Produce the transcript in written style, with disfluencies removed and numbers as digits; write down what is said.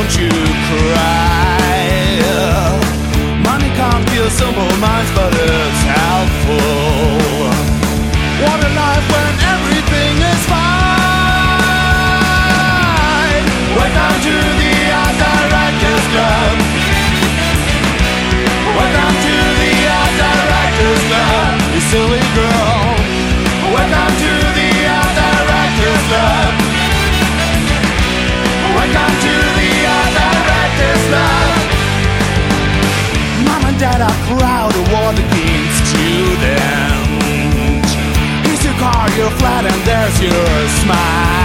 don't you cry. Money can't kill simple minds, but it's helpful. What a life when everything is fine. Welcome to the Art Directors Club. Welcome to the Art Directors Club, you silly girl. Welcome to the Art Directors Club. Welcome to the Art Directors Club. Mom and Dad are proud of what the kid's student. Here's your car, your flat, and there's your smile.